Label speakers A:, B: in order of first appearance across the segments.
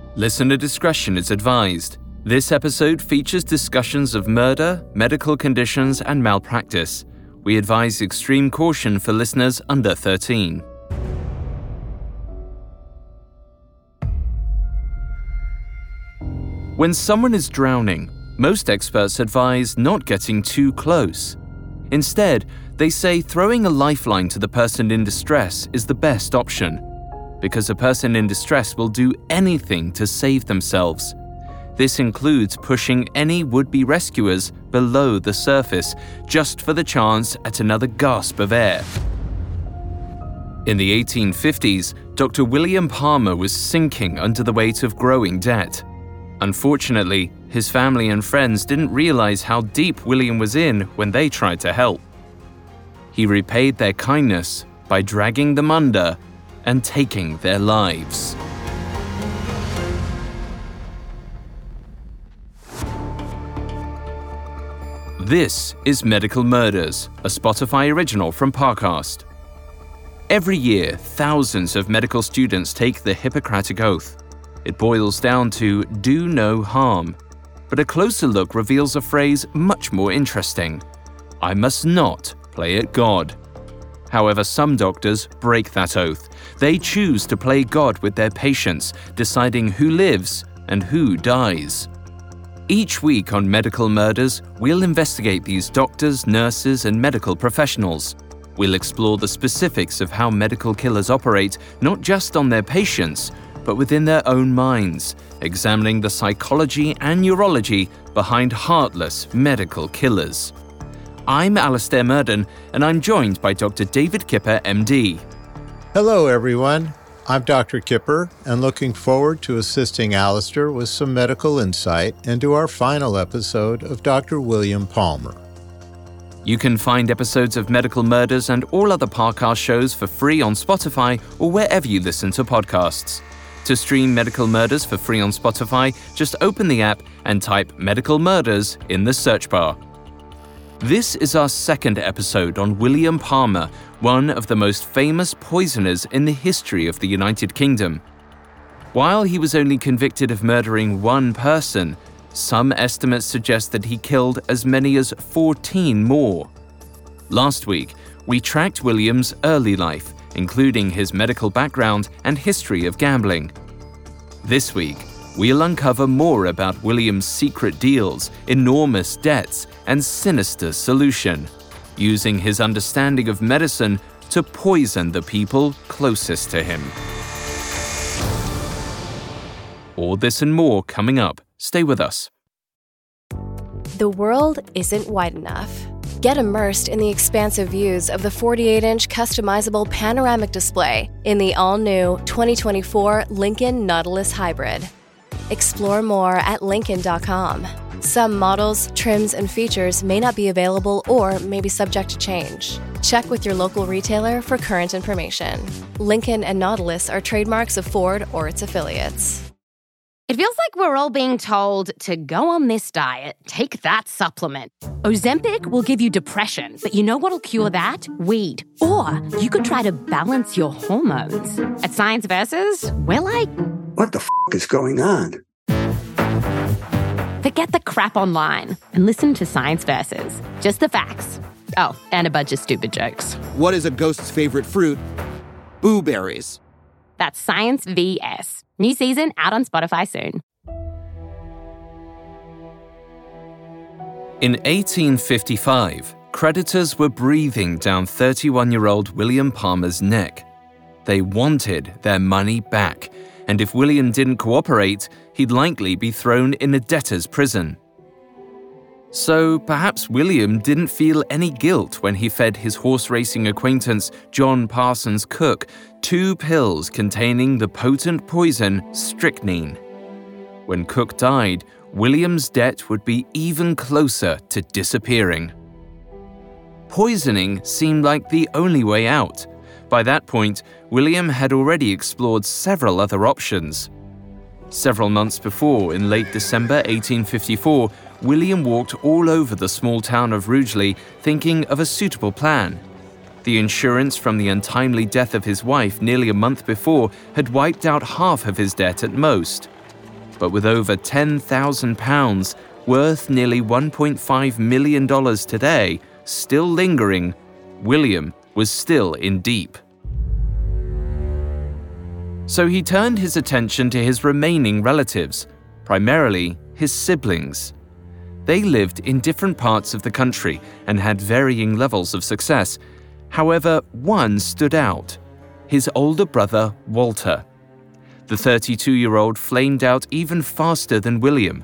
A: Listener discretion is advised. This episode features discussions of murder, medical conditions, and malpractice. We advise extreme caution for listeners under 13. When someone is drowning, most experts advise not getting too close. Instead, they say throwing a lifeline to the person in distress is the best option, because a person in distress will do anything to save themselves. This includes pushing any would-be rescuers below the surface just for the chance at another gasp of air. In the 1850s, Dr. William Palmer was sinking under the weight of growing debt. Unfortunately, his family and friends didn't realize how deep William was in when they tried to help. He repaid their kindness by dragging them under and taking their lives. This is Medical Murders, a Spotify original from Parcast. Every year, thousands of medical students take the Hippocratic Oath. It boils down to do no harm. But a closer look reveals a phrase much more interesting. I must not play at God. However, some doctors break that oath. They choose to play God with their patients, deciding who lives and who dies. Each week on Medical Murders, we'll investigate these doctors, nurses, and medical professionals. We'll explore the specifics of how medical killers operate, not just on their patients, but within their own minds, examining the psychology and neurology behind heartless medical killers. I'm Alastair Murden, and I'm joined by Dr. David Kipper, MD.
B: Hello, everyone. I'm Dr. Kipper, and looking forward to assisting Alastair with some medical insight into our final episode of Dr. William Palmer.
A: You can find episodes of Medical Murders and all other Parcast shows for free on Spotify or wherever you listen to podcasts. To stream Medical Murders for free on Spotify, just open the app and type Medical Murders in the search bar. This is our second episode on William Palmer, one of the most famous poisoners in the history of the United Kingdom. While he was only convicted of murdering one person, some estimates suggest that he killed as many as 14 more. Last week, we tracked William's early life, including his medical background and history of gambling. This week, we'll uncover more about William's secret deals, enormous debts, and sinister solution, using his understanding of medicine to poison the people closest to him. All this and more coming up. Stay with us.
C: The world isn't wide enough. Get immersed in the expansive views of the 48-inch customizable panoramic display in the all-new 2024 Lincoln Nautilus Hybrid. Explore more at Lincoln.com. Some models, trims, and features may not be available or may be subject to change. Check with your local retailer for current information. Lincoln and Nautilus are trademarks of Ford or its affiliates.
D: It feels like we're all being told to go on this diet, take that supplement. Ozempic will give you depression, but you know what'll cure that? Weed. Or you could try to balance your hormones. At Science Versus, we're like,
E: what the is going on?
D: Forget the crap online and listen to Science Versus. Just the facts. Oh, and a bunch of stupid jokes.
F: What is a ghost's favorite fruit? Blueberries.
D: That's Science VS. New season out on Spotify soon.
A: In 1855, creditors were breathing down 31-year-old William Palmer's neck. They wanted their money back, and if William didn't cooperate, he'd likely be thrown in a debtor's prison. So perhaps William didn't feel any guilt when he fed his horse racing acquaintance John Parsons Cook 2 pills containing the potent poison strychnine. When Cook died, William's debt would be even closer to disappearing. Poisoning seemed like the only way out. By that point, William had already explored several other options. Several months before, in late December 1854, William walked all over the small town of Rugeley thinking of a suitable plan. The insurance from the untimely death of his wife nearly a month before had wiped out half of his debt at most. But with over £10,000, worth nearly $1.5 million today, still lingering, William was still in deep. So he turned his attention to his remaining relatives, primarily his siblings. They lived in different parts of the country and had varying levels of success. However, one stood out: his older brother, Walter. The 32-year-old flamed out even faster than William.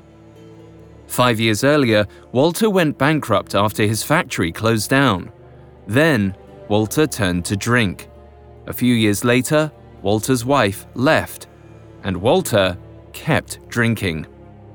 A: 5 years earlier, Walter went bankrupt after his factory closed down. Then, Walter turned to drink. A few years later, Walter's wife left, and Walter kept drinking.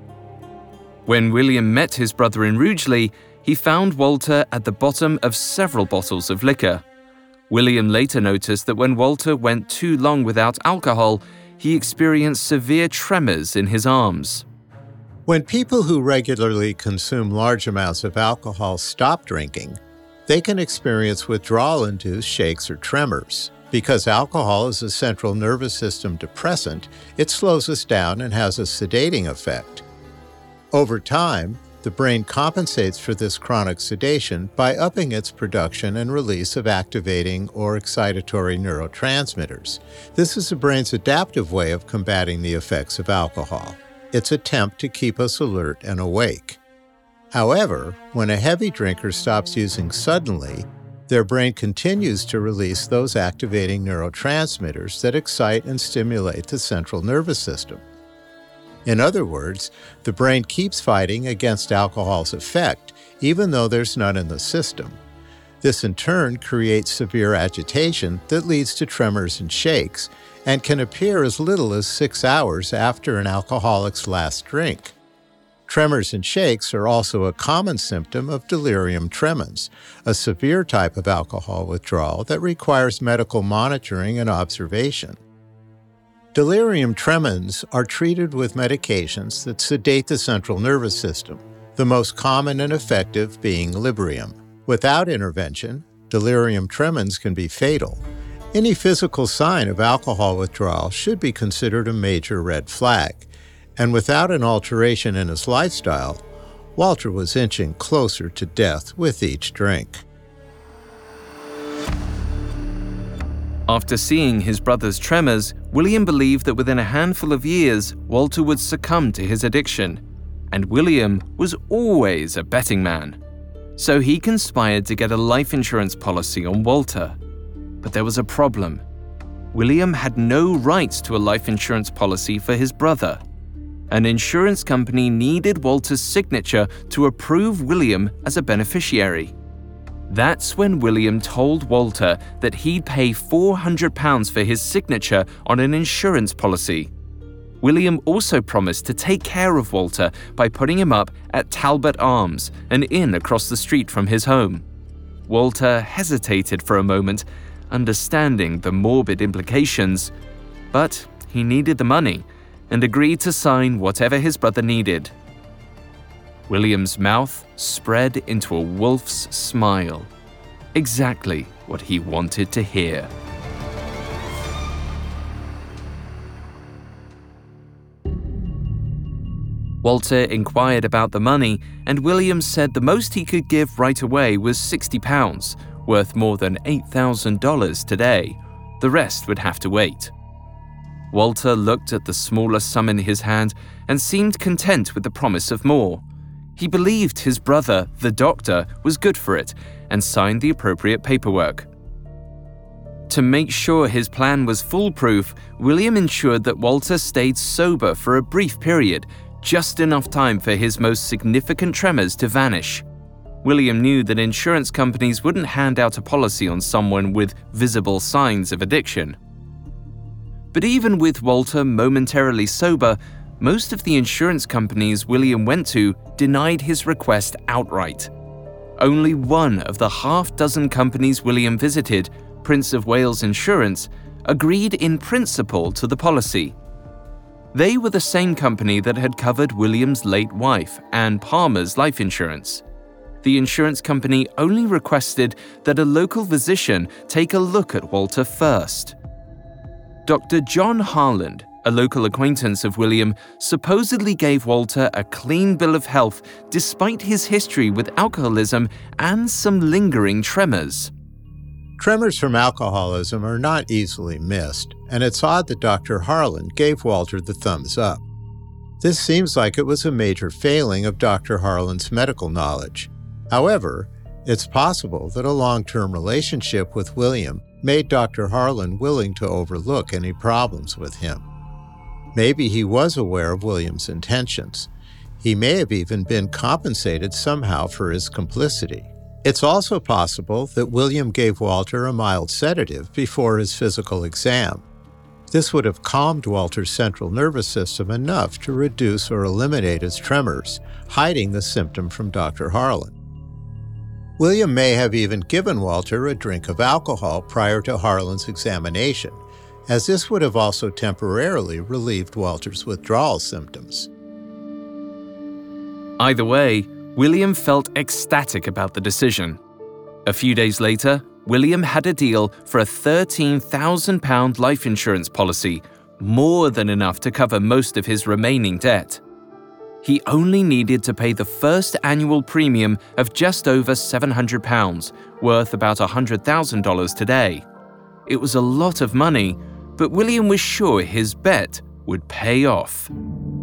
A: When William met his brother in Rugeley, he found Walter at the bottom of several bottles of liquor. William later noticed that when Walter went too long without alcohol, he experienced severe tremors in his arms.
B: When people who regularly consume large amounts of alcohol stop drinking, they can experience withdrawal-induced shakes or tremors. Because alcohol is a central nervous system depressant, it slows us down and has a sedating effect. Over time, the brain compensates for this chronic sedation by upping its production and release of activating or excitatory neurotransmitters. This is the brain's adaptive way of combating the effects of alcohol, its attempt to keep us alert and awake. However, when a heavy drinker stops using suddenly, their brain continues to release those activating neurotransmitters that excite and stimulate the central nervous system. In other words, the brain keeps fighting against alcohol's effect, even though there's none in the system. This in turn creates severe agitation that leads to tremors and shakes, and can appear as little as 6 hours after an alcoholic's last drink. Tremors and shakes are also a common symptom of delirium tremens, a severe type of alcohol withdrawal that requires medical monitoring and observation. Delirium tremens are treated with medications that sedate the central nervous system, the most common and effective being Librium. Without intervention, delirium tremens can be fatal. Any physical sign of alcohol withdrawal should be considered a major red flag, and without an alteration in his lifestyle, Walter was inching closer to death with each drink.
A: After seeing his brother's tremors, William believed that within a handful of years, Walter would succumb to his addiction. And William was always a betting man. So he conspired to get a life insurance policy on Walter. But there was a problem. William had no rights to a life insurance policy for his brother. An insurance company needed Walter's signature to approve William as a beneficiary. That's when William told Walter that he'd pay £400 for his signature on an insurance policy. William also promised to take care of Walter by putting him up at Talbot Arms, an inn across the street from his home. Walter hesitated for a moment, understanding the morbid implications, but he needed the money and agreed to sign whatever his brother needed. William's mouth spread into a wolf's smile. Exactly what he wanted to hear. Walter inquired about the money, and William said the most he could give right away was £60, worth more than $8,000 today. The rest would have to wait. Walter looked at the smaller sum in his hand and seemed content with the promise of more. He believed his brother, the doctor, was good for it and signed the appropriate paperwork. To make sure his plan was foolproof, William ensured that Walter stayed sober for a brief period, just enough time for his most significant tremors to vanish. William knew that insurance companies wouldn't hand out a policy on someone with visible signs of addiction. But even with Walter momentarily sober, most of the insurance companies William went to denied his request outright. Only one of the half-dozen companies William visited, Prince of Wales Insurance, agreed in principle to the policy. They were the same company that had covered William's late wife, Anne Palmer's life insurance. The insurance company only requested that a local physician take a look at Walter first. Dr. John Harland, a local acquaintance of William, supposedly gave Walter a clean bill of health despite his history with alcoholism and some lingering tremors.
B: Tremors from alcoholism are not easily missed, and it's odd that Dr. Harlan gave Walter the thumbs up. This seems like it was a major failing of Dr. Harlan's medical knowledge. However, it's possible that a long-term relationship with William made Dr. Harlan willing to overlook any problems with him. Maybe he was aware of William's intentions. He may have even been compensated somehow for his complicity. It's also possible that William gave Walter a mild sedative before his physical exam. This would have calmed Walter's central nervous system enough to reduce or eliminate his tremors, hiding the symptom from Dr. Harlan. William may have even given Walter a drink of alcohol prior to Harlan's examination, as this would have also temporarily relieved Walter's withdrawal symptoms.
A: Either way, William felt ecstatic about the decision. A few days later, William had a deal for a £13,000 life insurance policy, more than enough to cover most of his remaining debt. He only needed to pay the first annual premium of just over £700, worth about $100,000 today. It was a lot of money, but William was sure his bet would pay off.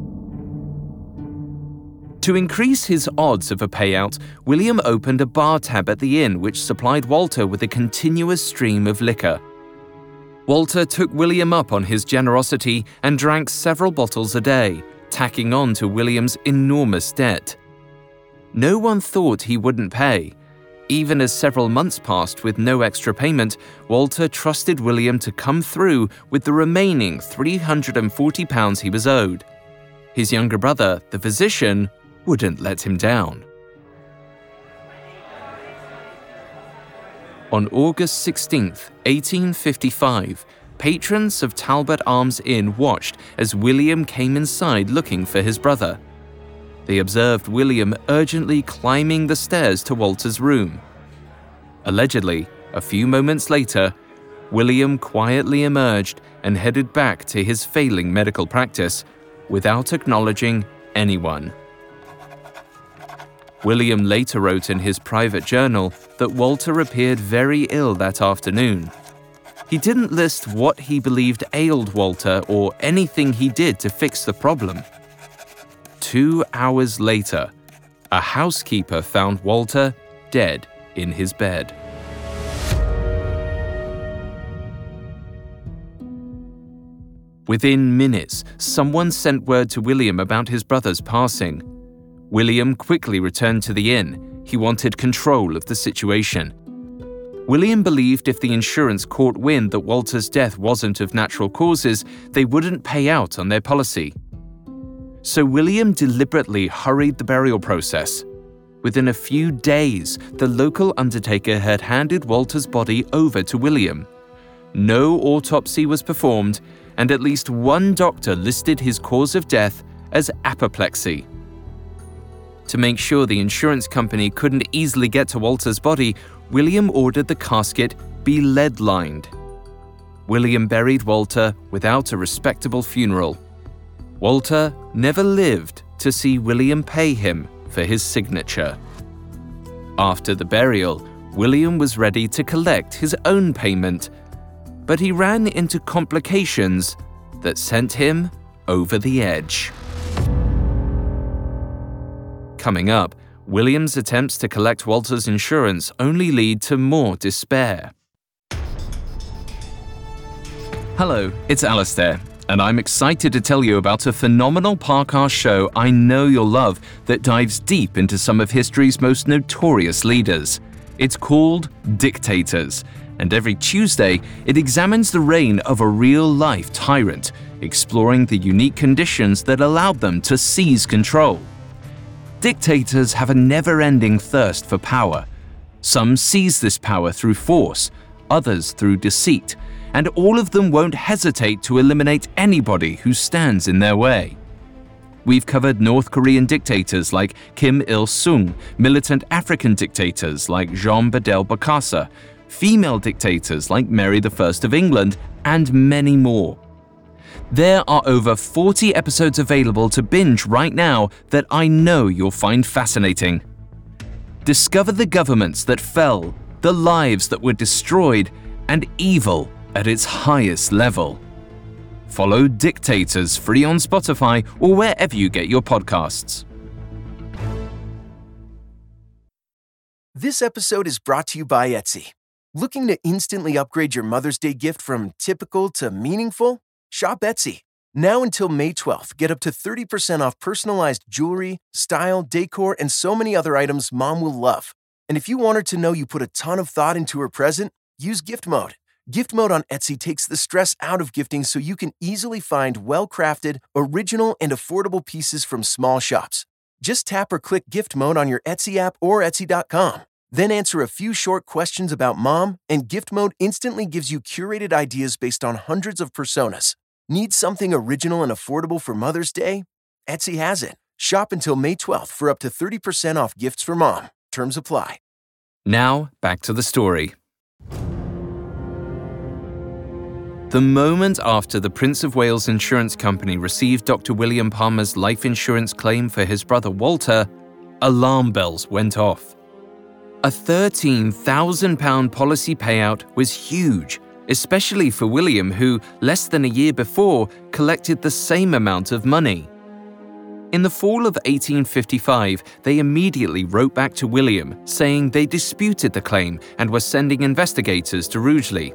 A: To increase his odds of a payout, William opened a bar tab at the inn which supplied Walter with a continuous stream of liquor. Walter took William up on his generosity and drank several bottles a day, tacking on to William's enormous debt. No one thought he wouldn't pay. Even as several months passed with no extra payment, Walter trusted William to come through with the remaining £340 he was owed. His younger brother, the physician, wouldn't let him down. On August 16, 1855, patrons of Talbot Arms Inn watched as William came inside looking for his brother. They observed William urgently climbing the stairs to Walter's room. Allegedly, a few moments later, William quietly emerged and headed back to his failing medical practice without acknowledging anyone. William later wrote in his private journal that Walter appeared very ill that afternoon. He didn't list what he believed ailed Walter or anything he did to fix the problem. 2 hours later, a housekeeper found Walter dead in his bed. Within minutes, someone sent word to William about his brother's passing. William quickly returned to the inn. He wanted control of the situation. William believed if the insurance caught wind that Walter's death wasn't of natural causes, they wouldn't pay out on their policy. So William deliberately hurried the burial process. Within a few days, the local undertaker had handed Walter's body over to William. No autopsy was performed, and at least one doctor listed his cause of death as apoplexy. To make sure the insurance company couldn't easily get to Walter's body, William ordered the casket be lead-lined. William buried Walter without a respectable funeral. Walter never lived to see William pay him for his signature. After the burial, William was ready to collect his own payment, but he ran into complications that sent him over the edge. Coming up, William's attempts to collect Walter's insurance only lead to more despair. Hello, it's Alistair, and I'm excited to tell you about a phenomenal podcast show I know you'll love that dives deep into some of history's most notorious leaders. It's called Dictators, and every Tuesday it examines the reign of a real-life tyrant, exploring the unique conditions that allowed them to seize control. Dictators have a never-ending thirst for power. Some seize this power through force, others through deceit, and all of them won't hesitate to eliminate anybody who stands in their way. We've covered North Korean dictators like Kim Il-sung, militant African dictators like Jean Bedel Bokassa, female dictators like Mary I of England, and many more. There are over 40 episodes available to binge right now that I know you'll find fascinating. Discover the governments that fell, the lives that were destroyed, and evil at its highest level. Follow Dictators free on Spotify or wherever you get your podcasts.
G: This episode is brought to you by Etsy. Looking to instantly upgrade your Mother's Day gift from typical to meaningful? Shop Etsy. Now until May 12th, get up to 30% off personalized jewelry, style, decor, and so many other items Mom will love. And if you want her to know you put a ton of thought into her present, use Gift Mode. Gift Mode on Etsy takes the stress out of gifting so you can easily find well-crafted, original, and affordable pieces from small shops. Just tap or click Gift Mode on your Etsy app or Etsy.com. Then answer a few short questions about Mom, and Gift Mode instantly gives you curated ideas based on hundreds of personas. Need something original and affordable for Mother's Day? Etsy has it. Shop until May 12th for up to 30% off gifts for Mom. Terms apply.
A: Now, back to the story. The moment after the Prince of Wales Insurance Company received Dr. William Palmer's life insurance claim for his brother Walter, alarm bells went off. A £13,000 policy payout was huge, especially for William, who, less than a year before, collected the same amount of money. In the fall of 1855, they immediately wrote back to William, saying they disputed the claim and were sending investigators to Rugeley.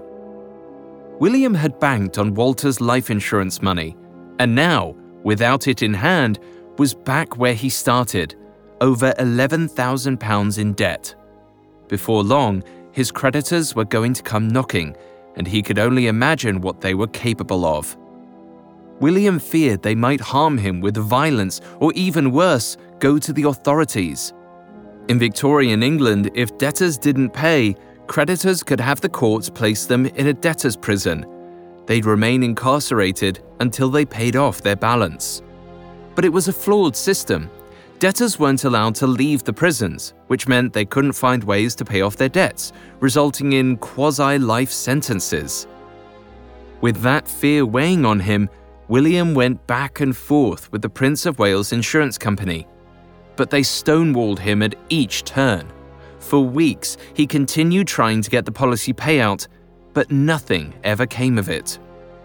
A: William had banked on Walter's life insurance money, and now, without it in hand, was back where he started, over £11,000 in debt. Before long, his creditors were going to come knocking, and he could only imagine what they were capable of. William feared they might harm him with violence or, even worse, go to the authorities. In Victorian England, if debtors didn't pay, creditors could have the courts place them in a debtor's prison. They'd remain incarcerated until they paid off their balance. But it was a flawed system. Debtors weren't allowed to leave the prisons, which meant they couldn't find ways to pay off their debts, resulting in quasi-life sentences. With that fear weighing on him, William went back and forth with the Prince of Wales Insurance Company. But they stonewalled him at each turn. For weeks, he continued trying to get the policy payout, but nothing ever came of it.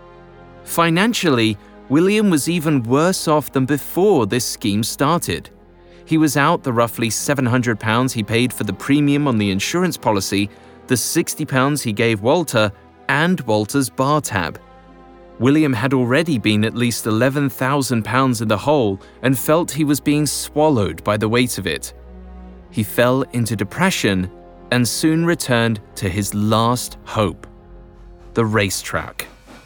A: Financially, William was even worse off than before this scheme started. He was out the roughly £700 he paid for the premium on the insurance policy, the £60 he gave Walter, and Walter's bar tab. William had already been at least £11,000 in the hole and felt he was being swallowed by the weight of it. He fell into depression and soon returned to his last hope: the racetrack.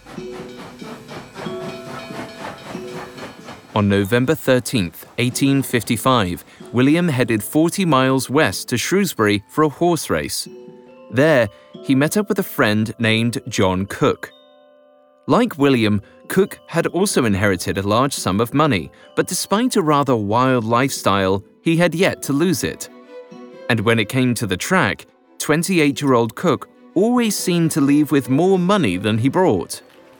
A: On November 13, 1855, William headed 40 miles west to Shrewsbury for a horse race. There, he met up with a friend named John Cook. Like William, Cook had also inherited a large sum of money, but despite a rather wild lifestyle, he had yet to lose it. And when it came to the track, 28-year-old Cook always seemed to leave with more money than he brought.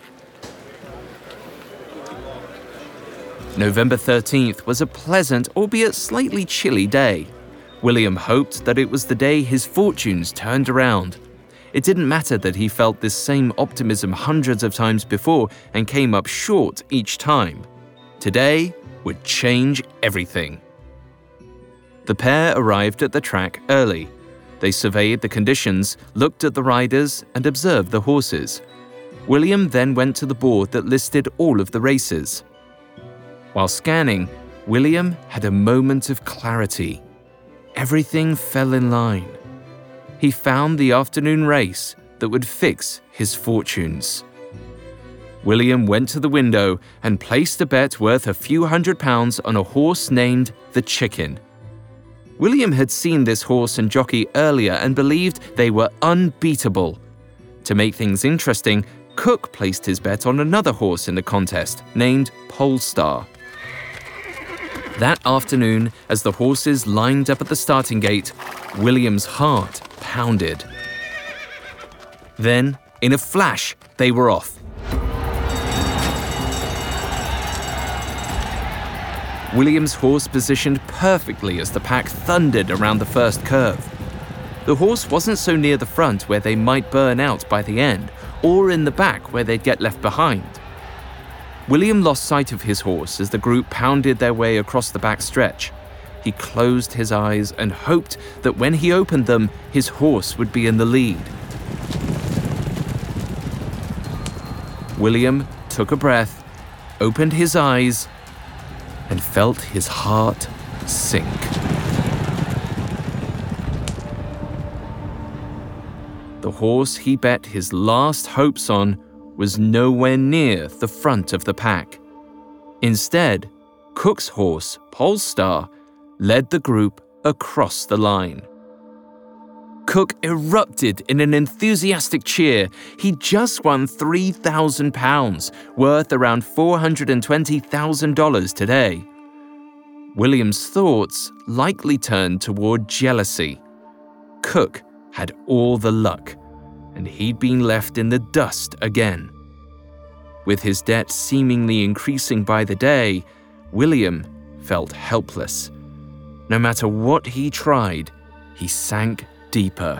A: November 13th was a pleasant, albeit slightly chilly day. William hoped that it was the day his fortunes turned around. It didn't matter that he felt this same optimism hundreds of times before and came up short each time. Today would change everything. The pair arrived at the track early. They surveyed the conditions, looked at the riders, and observed the horses. William then went to the board that listed all of the races. While scanning, William had a moment of clarity. Everything fell in line. He found the afternoon race that would fix his fortunes. William went to the window and placed a bet worth a few £100 on a horse named the Chicken. William had seen this horse and jockey earlier and believed they were unbeatable. To make things interesting, Cook placed his bet on another horse in the contest, named Polestar. That afternoon, as the horses lined up at the starting gate, William's heart pounded. Then, in a flash, they were off. William's horse positioned perfectly as the pack thundered around the first curve. The horse wasn't so near the front where they might burn out by the end, or in the back where they'd get left behind. William lost sight of his horse as the group pounded their way across the back stretch. He closed his eyes and hoped that when he opened them, his horse would be in the lead. William took a breath, opened his eyes, and felt his heart sink. The horse he bet his last hopes on was nowhere near the front of the pack. Instead, Cook's horse, Polestar, led the group across the line. Cook erupted in an enthusiastic cheer. He just won £3,000, worth around $420,000 today. William's thoughts likely turned toward jealousy. Cook had all the luck, and he'd been left in the dust again. With his debt seemingly increasing by the day, William felt helpless. No matter what he tried, he sank deeper.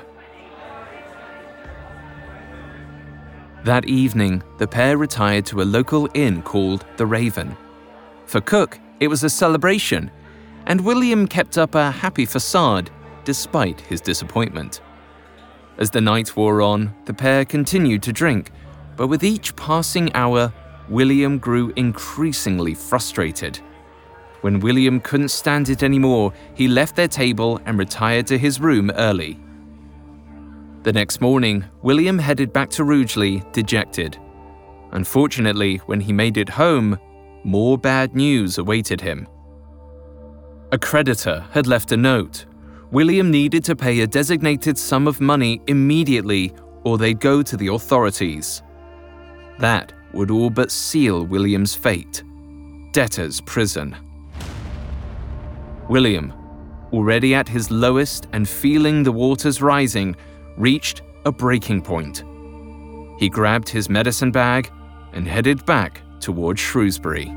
A: That evening, the pair retired to a local inn called the Raven. For Cook, it was a celebration, and William kept up a happy facade despite his disappointment. As the night wore on, the pair continued to drink, but with each passing hour, William grew increasingly frustrated. When William couldn't stand it anymore, he left their table and retired to his room early. The next morning, William headed back to Rugeley, dejected. Unfortunately, when he made it home, more bad news awaited him. A creditor had left a note. William needed to pay a designated sum of money immediately, or they'd go to the authorities. That would all but seal William's fate: debtor's prison. William, already at his lowest and feeling the waters rising, reached a breaking point. He grabbed his medicine bag and headed back toward Shrewsbury.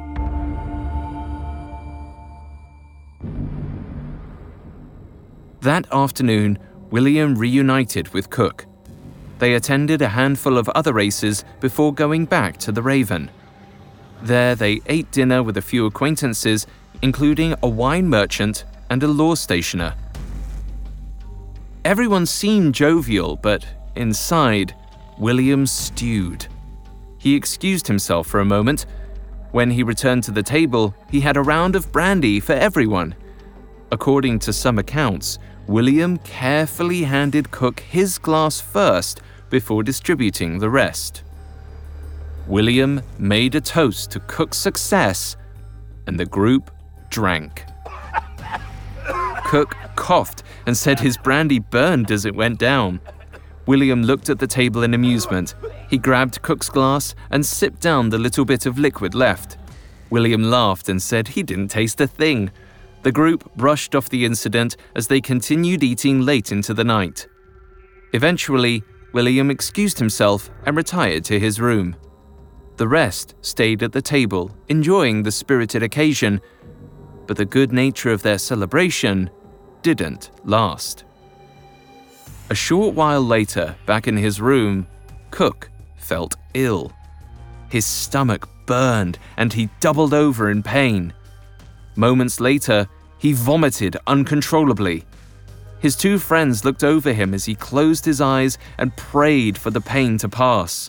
A: That afternoon, William reunited with Cook. They attended a handful of other races before going back to the Raven. There they ate dinner with a few acquaintances, including a wine merchant and a law stationer. Everyone seemed jovial, but inside, William stewed. He excused himself for a moment. When he returned to the table, he had a round of brandy for everyone. According to some accounts, William carefully handed Cook his glass first before distributing the rest. William made a toast to Cook's success, and the group drank. Cook coughed and said his brandy burned as it went down. William looked at the table in amusement. He grabbed Cook's glass and sipped down the little bit of liquid left. William laughed and said he didn't taste a thing. The group brushed off the incident as they continued eating late into the night. Eventually, William excused himself and retired to his room. The rest stayed at the table, enjoying the spirited occasion, but the good nature of their celebration didn't last. A short while later, back in his room, Cook felt ill. His stomach burned and he doubled over in pain. Moments later, he vomited uncontrollably. His two friends looked over him as he closed his eyes and prayed for the pain to pass.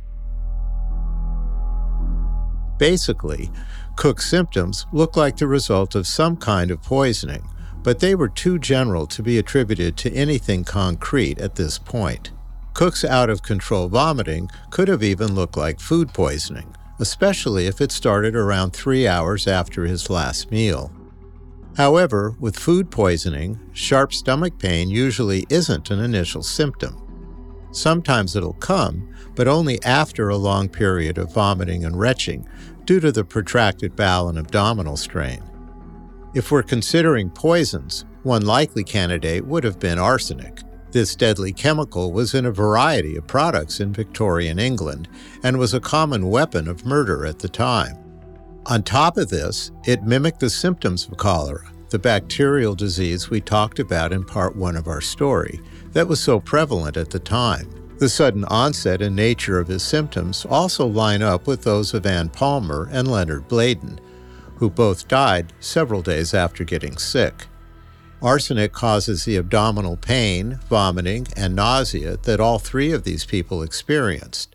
B: Basically, Cook's symptoms looked like the result of some kind of poisoning, but they were too general to be attributed to anything concrete at this point. Cook's out-of-control vomiting could have even looked like food poisoning, especially if it started around 3 hours after his last meal. However, with food poisoning, sharp stomach pain usually isn't an initial symptom. Sometimes it'll come, but only after a long period of vomiting and retching due to the protracted bowel and abdominal strain. If we're considering poisons, one likely candidate would have been arsenic. This deadly chemical was in a variety of products in Victorian England and was a common weapon of murder at the time. On top of this, it mimicked the symptoms of cholera, the bacterial disease we talked about in part 1 of our story that was so prevalent at the time. The sudden onset and nature of his symptoms also line up with those of Ann Palmer and Leonard Bladen, who both died several days after getting sick. Arsenic causes the abdominal pain, vomiting, and nausea that all 3 of these people experienced.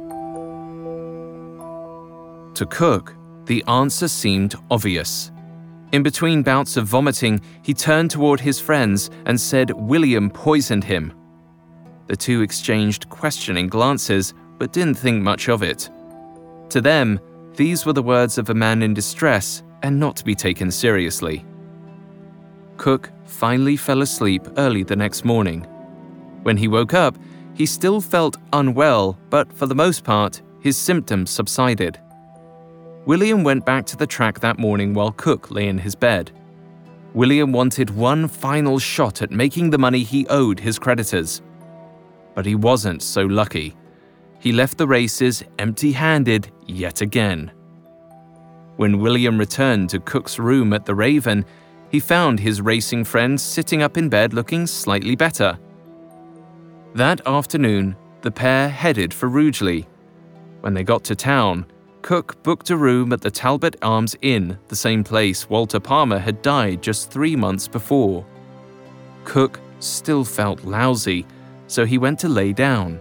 A: To Cook, the answer seemed obvious. In between bouts of vomiting, he turned toward his friends and said William poisoned him. The two exchanged questioning glances, but didn't think much of it. To them, these were the words of a man in distress and not to be taken seriously. Cook finally fell asleep early the next morning. When he woke up, he still felt unwell, but for the most part, his symptoms subsided. William went back to the track that morning while Cook lay in his bed. William wanted one final shot at making the money he owed his creditors. But he wasn't so lucky. He left the races empty-handed yet again. When William returned to Cook's room at the Raven, he found his racing friend sitting up in bed looking slightly better. That afternoon, the pair headed for Rugeley. When they got to town, Cook booked a room at the Talbot Arms Inn, the same place Walter Palmer had died just 3 months before. Cook still felt lousy, so he went to lay down.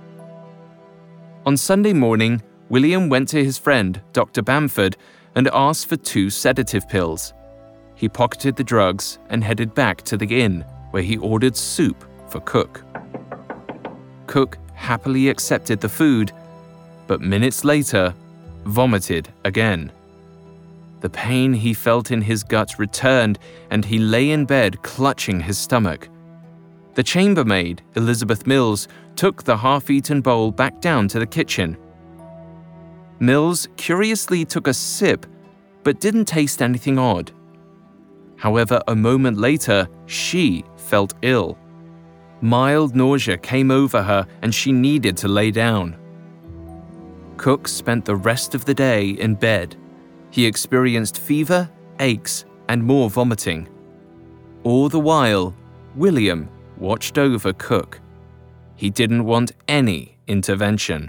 A: On Sunday morning, William went to his friend, Dr. Bamford, and asked for 2 sedative pills. He pocketed the drugs and headed back to the inn, where he ordered soup for Cook. Cook happily accepted the food, but minutes later, vomited again. The pain he felt in his gut returned, and he lay in bed clutching his stomach. The chambermaid, Elizabeth Mills, took the half-eaten bowl back down to the kitchen. Mills curiously took a sip, but didn't taste anything odd. However, a moment later, she felt ill. Mild nausea came over her, and she needed to lay down. Cook spent the rest of the day in bed. He experienced fever, aches, and more vomiting. All the while, William watched over Cook. He didn't want any intervention.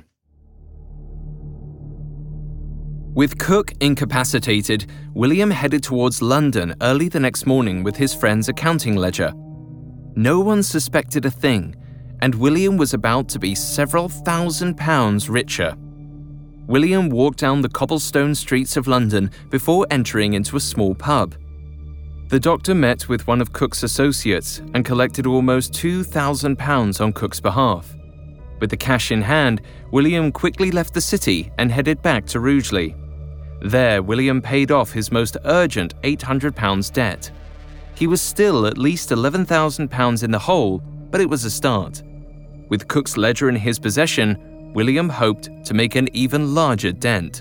A: With Cook incapacitated, William headed towards London early the next morning with his friend's accounting ledger. No one suspected a thing, and William was about to be several £1,000s richer. William walked down the cobblestone streets of London before entering into a small pub. The doctor met with one of Cook's associates and collected almost £2,000 on Cook's behalf. With the cash in hand, William quickly left the city and headed back to Rugeley. There, William paid off his most urgent £800 debt. He was still at least £11,000 in the hole, but it was a start. With Cook's ledger in his possession, William hoped to make an even larger dent.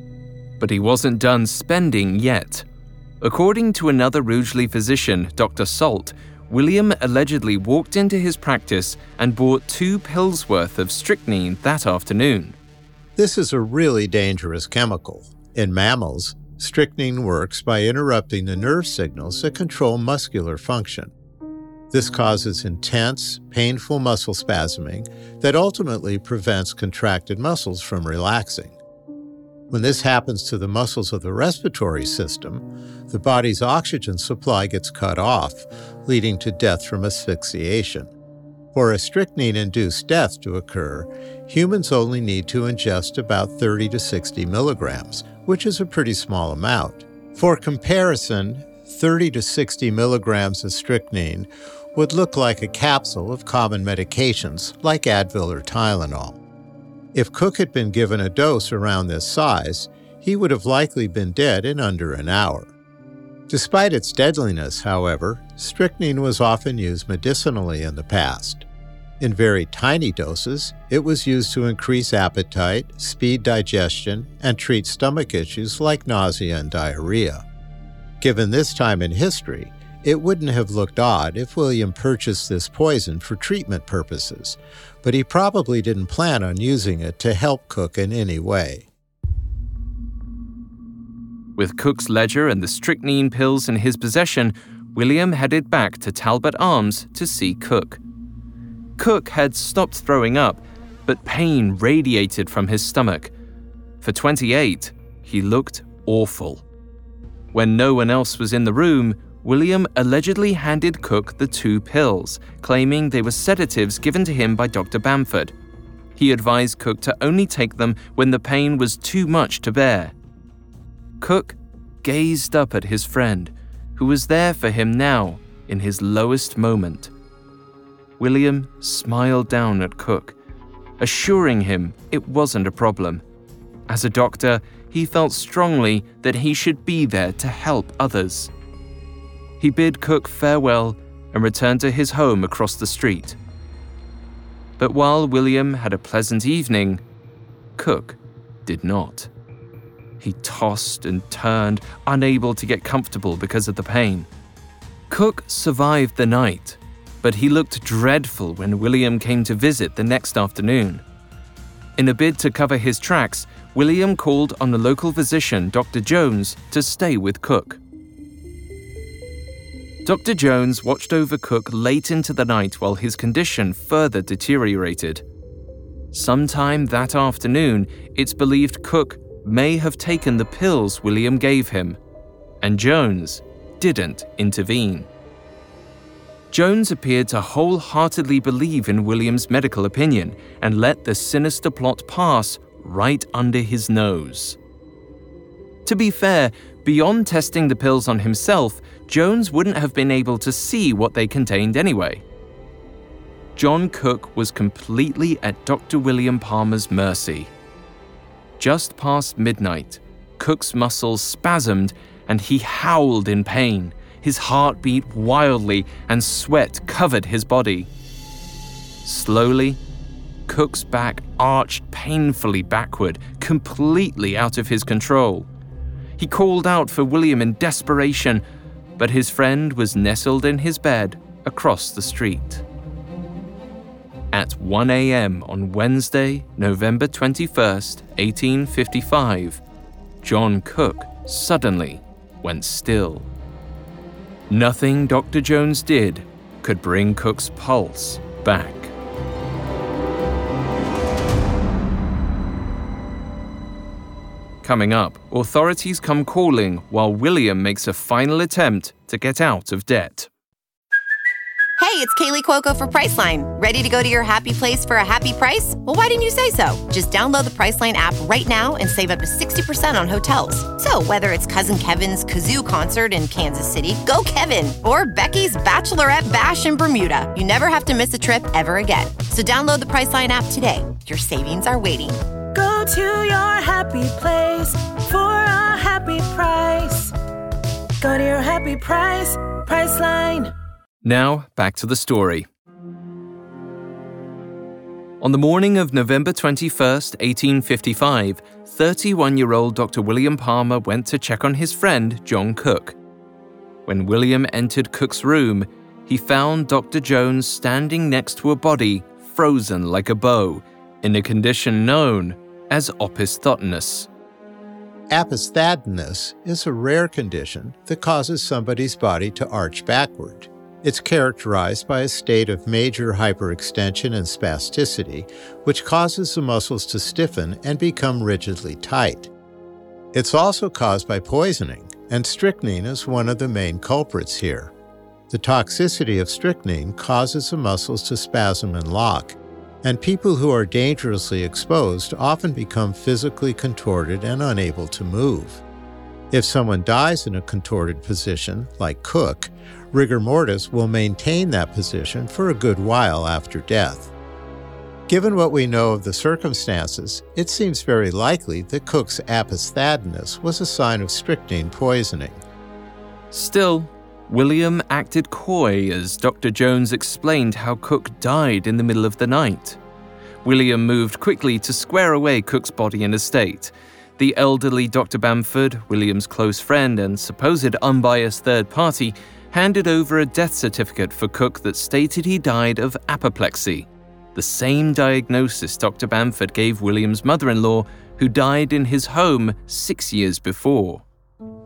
A: But he wasn't done spending yet. According to another Rugeley physician, Dr. Salt, William allegedly walked into his practice and bought 2 pills worth of strychnine that afternoon.
B: This is a really dangerous chemical. In mammals, strychnine works by interrupting the nerve signals that control muscular function. This causes intense, painful muscle spasming that ultimately prevents contracted muscles from relaxing. When this happens to the muscles of the respiratory system, the body's oxygen supply gets cut off, leading to death from asphyxiation. For a strychnine-induced death to occur, humans only need to ingest about 30 to 60 milligrams, which is a pretty small amount. For comparison, 30 to 60 milligrams of strychnine would look like a capsule of common medications like Advil or Tylenol. If Cook had been given a dose around this size, he would have likely been dead in under an hour. Despite its deadliness, however, strychnine was often used medicinally in the past. In very tiny doses, it was used to increase appetite, speed digestion, and treat stomach issues like nausea and diarrhea. Given this time in history, it wouldn't have looked odd if William purchased this poison for treatment purposes, but he probably didn't plan on using it to help Cook in any way.
A: With Cook's ledger and the strychnine pills in his possession, William headed back to Talbot Arms to see Cook. Cook had stopped throwing up, but pain radiated from his stomach. For 28, he looked awful. When no one else was in the room, William allegedly handed Cook the 2 pills, claiming they were sedatives given to him by Dr. Bamford. He advised Cook to only take them when the pain was too much to bear. Cook gazed up at his friend, who was there for him now in his lowest moment. William smiled down at Cook, assuring him it wasn't a problem. As a doctor, he felt strongly that he should be there to help others. He bid Cook farewell and returned to his home across the street. But while William had a pleasant evening, Cook did not. He tossed and turned, unable to get comfortable because of the pain. Cook survived the night, but he looked dreadful when William came to visit the next afternoon. In a bid to cover his tracks, William called on the local physician, Dr. Jones, to stay with Cook. Dr. Jones watched over Cook late into the night while his condition further deteriorated. Sometime that afternoon, it's believed Cook may have taken the pills William gave him, and Jones didn't intervene. Jones appeared to wholeheartedly believe in William's medical opinion and let the sinister plot pass right under his nose. To be fair, beyond testing the pills on himself, Jones wouldn't have been able to see what they contained anyway. John Cook was completely at Dr. William Palmer's mercy. Just past midnight, Cook's muscles spasmed and he howled in pain. His heart beat wildly and sweat covered his body. Slowly, Cook's back arched painfully backward, completely out of his control. He called out for William in desperation, but his friend was nestled in his bed across the street. At 1 a.m. on Wednesday, November 21st, 1855, John Cook suddenly went still. Nothing Dr. Jones did could bring Cook's pulse back. Coming up, authorities come calling while William makes a final attempt to get out of debt.
H: Hey, it's Kaylee Cuoco for Priceline. Ready to go to your happy place for a happy price? Well, why didn't you say so? Just download the Priceline app right now and save up to 60% on hotels. So whether it's Cousin Kevin's Kazoo Concert in Kansas City, go Kevin, or Becky's Bachelorette Bash in Bermuda, you never have to miss a trip ever again. So download the Priceline app today. Your savings are waiting.
I: Go to your happy place for a happy price. Go to your happy price, Priceline.
A: Now, back to the story. On the morning of November 21st, 1855, 31-year-old Dr. William Palmer went to check on his friend, John Cook. When William entered Cook's room, he found Dr. Jones standing next to a body frozen like a bow, in a condition known as opisthotonus.
B: Opisthotonus is a rare condition that causes somebody's body to arch backward. It's characterized by a state of major hyperextension and spasticity, which causes the muscles to stiffen and become rigidly tight. It's also caused by poisoning, and strychnine is one of the main culprits here. The toxicity of strychnine causes the muscles to spasm and lock, and people who are dangerously exposed often become physically contorted and unable to move. If someone dies in a contorted position, like Cook, rigor mortis will maintain that position for a good while after death. Given what we know of the circumstances, it seems very likely that Cook's opisthotonus was a sign of strychnine poisoning.
A: Still, William acted coy as Dr. Jones explained how Cook died in the middle of the night. William moved quickly to square away Cook's body and estate. The elderly Dr. Bamford, William's close friend and supposed unbiased third party, handed over a death certificate for Cook that stated he died of apoplexy, the same diagnosis Dr. Bamford gave William's mother-in-law, who died in his home 6 years before.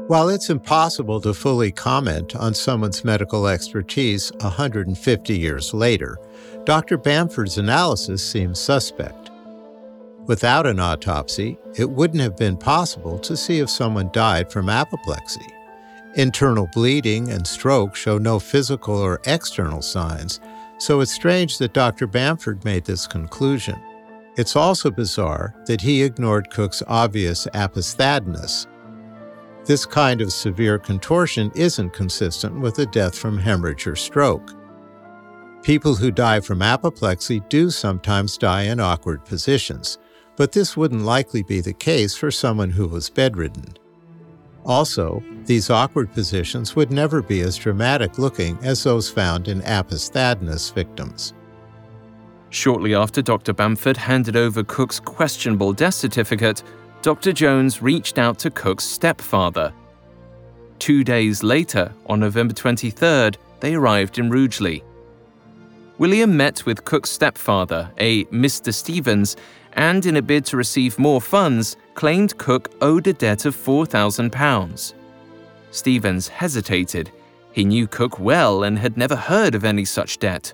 B: While it's impossible to fully comment on someone's medical expertise 150 years later, Dr. Bamford's analysis seems suspect. Without an autopsy, it wouldn't have been possible to see if someone died from apoplexy. Internal bleeding and stroke show no physical or external signs, so it's strange that Dr. Bamford made this conclusion. It's also bizarre that he ignored Cook's obvious aposthadness. This kind of severe contortion isn't consistent with a death from hemorrhage or stroke. People who die from apoplexy do sometimes die in awkward positions, but this wouldn't likely be the case for someone who was bedridden. Also, these awkward positions would never be as dramatic looking as those found in aposthadness victims.
A: Shortly after Dr. Bamford handed over Cook's questionable death certificate, Dr. Jones reached out to Cook's stepfather. 2 days later, on November 23rd, they arrived in Rugeley. William met with Cook's stepfather, a Mr. Stevens, and in a bid to receive more funds, claimed Cook owed a debt of £4,000. Stevens hesitated. He knew Cook well and had never heard of any such debt.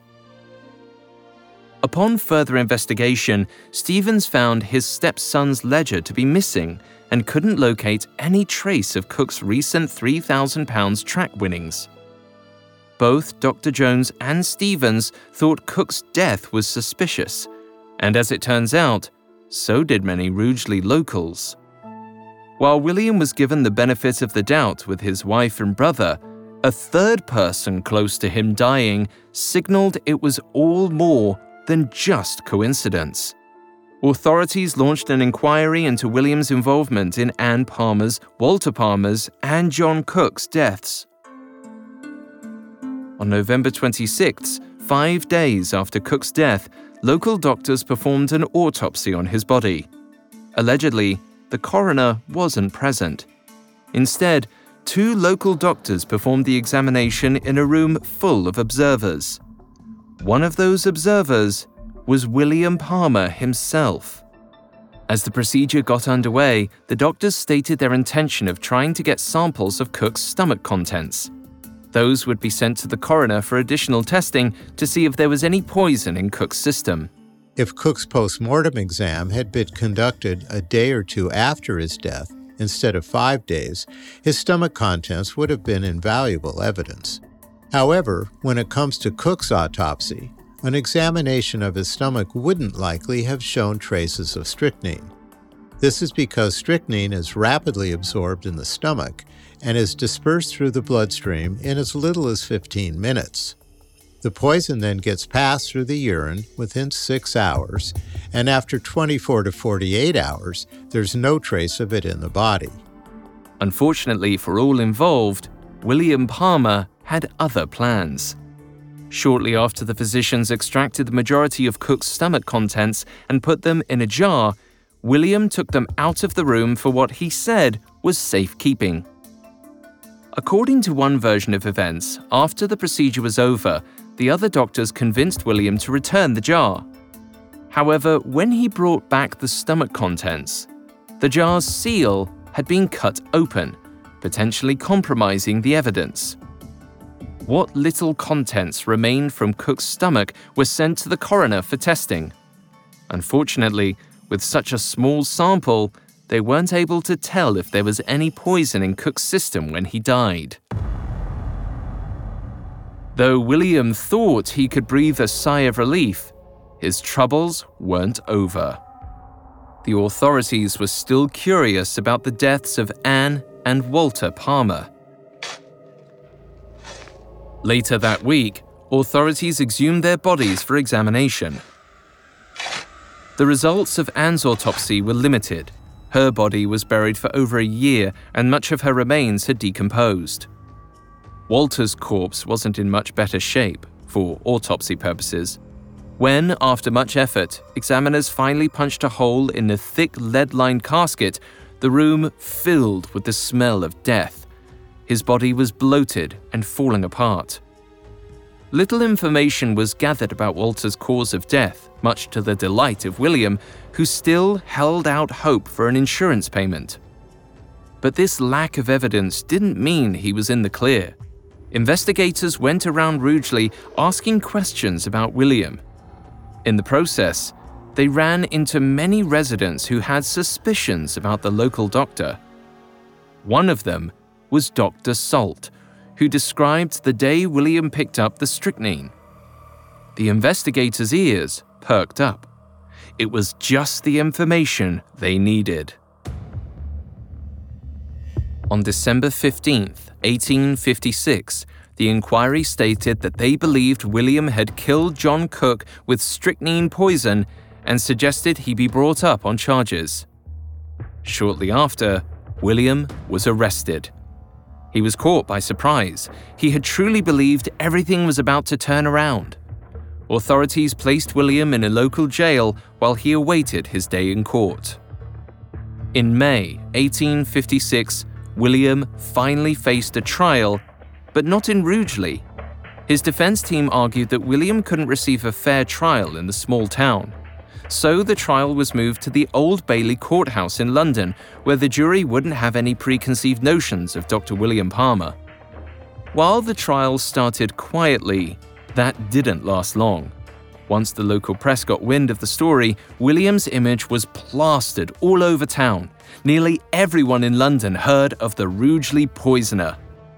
A: Upon further investigation, Stevens found his stepson's ledger to be missing and couldn't locate any trace of Cook's recent £3,000 track winnings. Both Dr. Jones and Stevens thought Cook's death was suspicious, and as it turns out, so did many Rugeley locals. While William was given the benefit of the doubt with his wife and brother, a third person close to him dying signaled it was all more than just coincidence. Authorities launched an inquiry into William's involvement in Ann Palmer's, Walter Palmer's, and John Cook's deaths. On November 26th, 5 days after Cook's death, local doctors performed an autopsy on his body. Allegedly, the coroner wasn't present. Instead, 2 local doctors performed the examination in a room full of observers. One of those observers was William Palmer himself. As the procedure got underway, the doctors stated their intention of trying to get samples of Cook's stomach contents. Those would be sent to the coroner for additional testing to see if there was any poison in Cook's system.
B: If Cook's post-mortem exam had been conducted a day or 2 after his death, instead of 5 days, his stomach contents would have been invaluable evidence. However, when it comes to Cook's autopsy, an examination of his stomach wouldn't likely have shown traces of strychnine. This is because strychnine is rapidly absorbed in the stomach and is dispersed through the bloodstream in as little as 15 minutes. The poison then gets passed through the urine within 6 hours, and after 24 to 48 hours, there's no trace of it in the body.
A: Unfortunately for all involved, William Palmer had other plans. Shortly after the physicians extracted the majority of Cook's stomach contents and put them in a jar, William took them out of the room for what he said was safekeeping. According to one version of events, after the procedure was over, the other doctors convinced William to return the jar. However, when he brought back the stomach contents, the jar's seal had been cut open, potentially compromising the evidence. What little contents remained from Cook's stomach were sent to the coroner for testing. Unfortunately, with such a small sample, they weren't able to tell if there was any poison in Cook's system when he died. Though William thought he could breathe a sigh of relief, his troubles weren't over. The authorities were still curious about the deaths of Ann and Walter Palmer. Later that week, authorities exhumed their bodies for examination. The results of Ann's autopsy were limited. Her body was buried for over a year, and much of her remains had decomposed. Walter's corpse wasn't in much better shape for autopsy purposes. When, after much effort, examiners finally punched a hole in the thick lead-lined casket, the room filled with the smell of death. His body was bloated and falling apart. Little information was gathered about Walter's cause of death, much to the delight of William, who still held out hope for an insurance payment. But this lack of evidence didn't mean he was in the clear. Investigators went around Rugeley asking questions about William. In the process, they ran into many residents who had suspicions about the local doctor. One of them was Dr. Salt, who described the day William picked up the strychnine. The investigators' ears perked up. It was just the information they needed. On December 15th, 1856, the inquiry stated that they believed William had killed John Cook with strychnine poison and suggested he be brought up on charges. Shortly after, William was arrested. He was caught by surprise. He had truly believed everything was about to turn around. Authorities placed William in a local jail while he awaited his day in court. In May 1856, William finally faced a trial, but not in Rugeley. His defense team argued that William couldn't receive a fair trial in the small town. So the trial was moved to the Old Bailey Courthouse in London, where the jury wouldn't have any preconceived notions of Dr. William Palmer. While the trial started quietly, that didn't last long. Once the local press got wind of the story, William's image was plastered all over town. Nearly everyone in London heard of the Rugeley poisoner.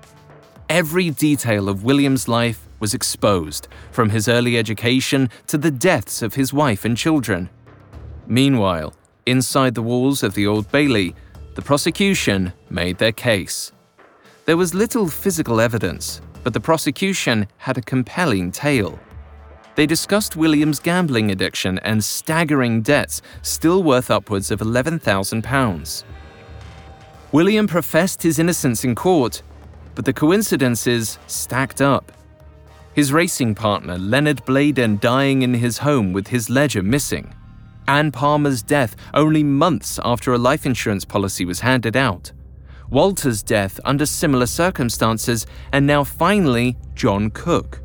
A: Every detail of William's life was exposed, from his early education to the deaths of his wife and children. Meanwhile, inside the walls of the Old Bailey, the prosecution made their case. There was little physical evidence, but the prosecution had a compelling tale. They discussed William's gambling addiction and staggering debts, still worth upwards of £11,000. William professed his innocence in court, but the coincidences stacked up. His racing partner, Leonard Bladen, dying in his home with his ledger missing. Anne Palmer's death only months after a life insurance policy was handed out. Walter's death under similar circumstances, and now finally, John Cook.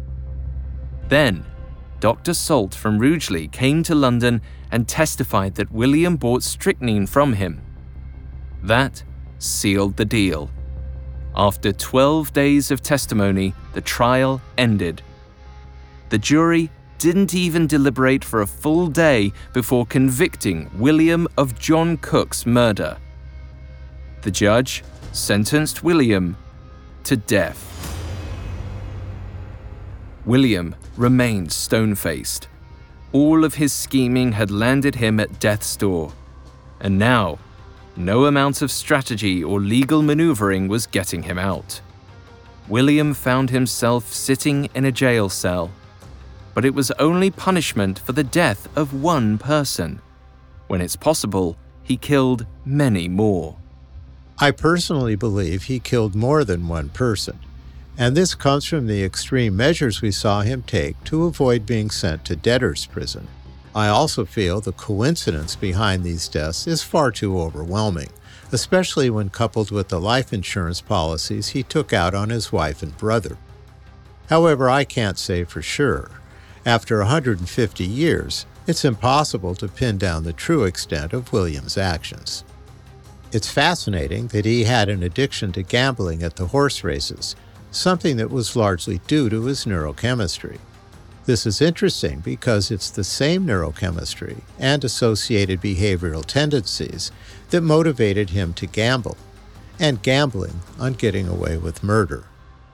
A: Then, Dr. Salt from Rugeley came to London and testified that William bought strychnine from him. That sealed the deal. After 12 days of testimony, the trial ended. The jury didn't even deliberate for a full day before convicting William of John Cook's murder. The judge sentenced William to death. William remained stone-faced. All of his scheming had landed him at death's door, and now no amount of strategy or legal maneuvering was getting him out. William found himself sitting in a jail cell, but it was only punishment for the death of one person, when it's possible he killed many more.
B: I personally believe he killed more than one person, and this comes from the extreme measures we saw him take to avoid being sent to debtor's prison. I also feel the coincidence behind these deaths is far too overwhelming, especially when coupled with the life insurance policies he took out on his wife and brother. However, I can't say for sure. After 150 years, it's impossible to pin down the true extent of William's actions. It's fascinating that he had an addiction to gambling at the horse races, something that was largely due to his neurochemistry. This is interesting because it's the same neurochemistry and associated behavioral tendencies that motivated him to gamble, and gambling on getting away with murder.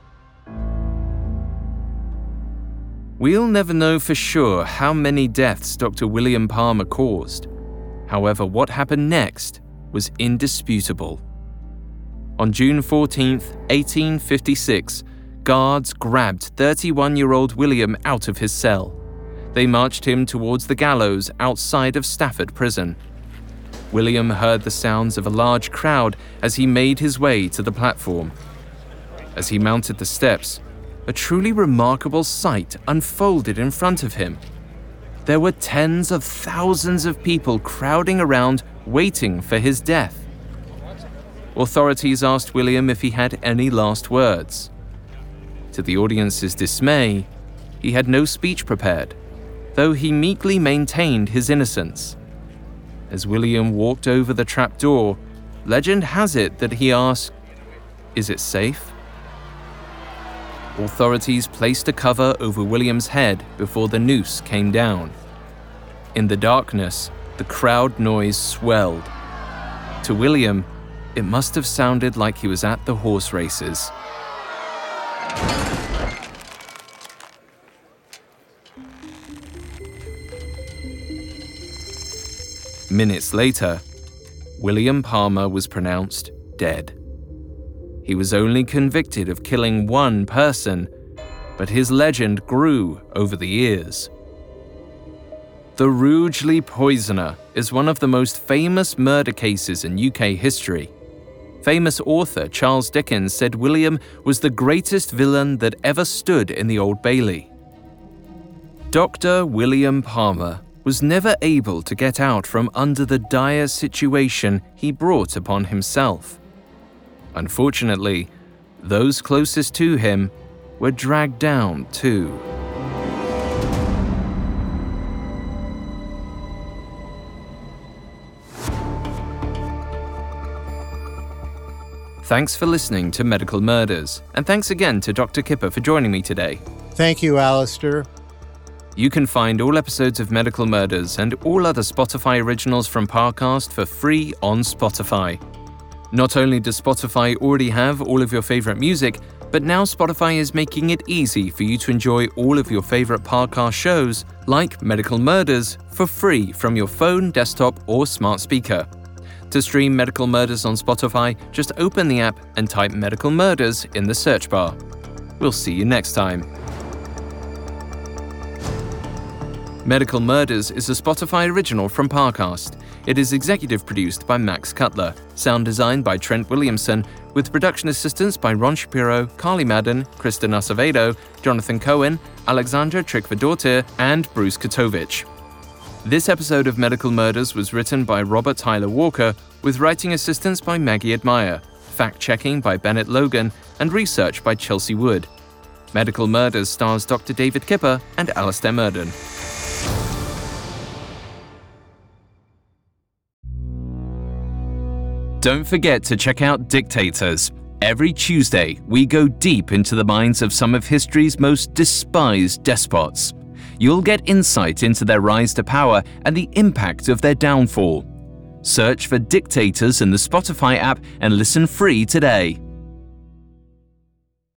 A: We'll never know for sure how many deaths Dr. William Palmer caused. However, what happened next was indisputable. On June 14, 1856, guards grabbed 31-year-old William out of his cell. They marched him towards the gallows outside of Stafford Prison. William heard the sounds of a large crowd as he made his way to the platform. As he mounted the steps, a truly remarkable sight unfolded in front of him. There were tens of thousands of people crowding around, waiting for his death. Authorities asked William if he had any last words. To the audience's dismay, he had no speech prepared, though he meekly maintained his innocence. As William walked over the trapdoor, legend has it that he asked, "Is it safe?" Authorities placed a cover over William's head before the noose came down. In the darkness, the crowd noise swelled. To William, it must have sounded like he was at the horse races. Minutes later, William Palmer was pronounced dead. He was only convicted of killing one person, but his legend grew over the years. The Rugeley Poisoner is one of the most famous murder cases in UK history. Famous author Charles Dickens said William was the greatest villain that ever stood in the Old Bailey. Dr. William Palmer was never able to get out from under the dire situation he brought upon himself. Unfortunately, those closest to him were dragged down too. Thanks for listening to Medical Murders, and thanks again to Dr. Kipper for joining me today.
B: Thank you, Alistair.
A: You can find all episodes of Medical Murders and all other Spotify originals from Parcast for free on Spotify. Not only does Spotify already have all of your favorite music, but now Spotify is making it easy for you to enjoy all of your favorite Parcast shows, like Medical Murders, for free from your phone, desktop, or smart speaker. To stream Medical Murders on Spotify, just open the app and type Medical Murders in the search bar. We'll see you next time. Medical Murders is a Spotify original from Parcast. It is executive produced by Max Cutler, sound designed by Trent Williamson, with production assistance by Ron Shapiro, Carly Madden, Kristen Acevedo, Jonathan Cohen, Alexandra Trickfordaughter, and Bruce Katovich. This episode of Medical Murders was written by Robert Tyler Walker, with writing assistance by Maggie Admire, fact-checking by Bennett Logan, and research by Chelsea Wood. Medical Murders stars Dr. David Kipper and Alistair Murden. Don't forget to check out Dictators. Every Tuesday, we go deep into the minds of some of history's most despised despots. You'll get insight into their rise to power and the impact of their downfall. Search for Dictators in the Spotify app and listen free today.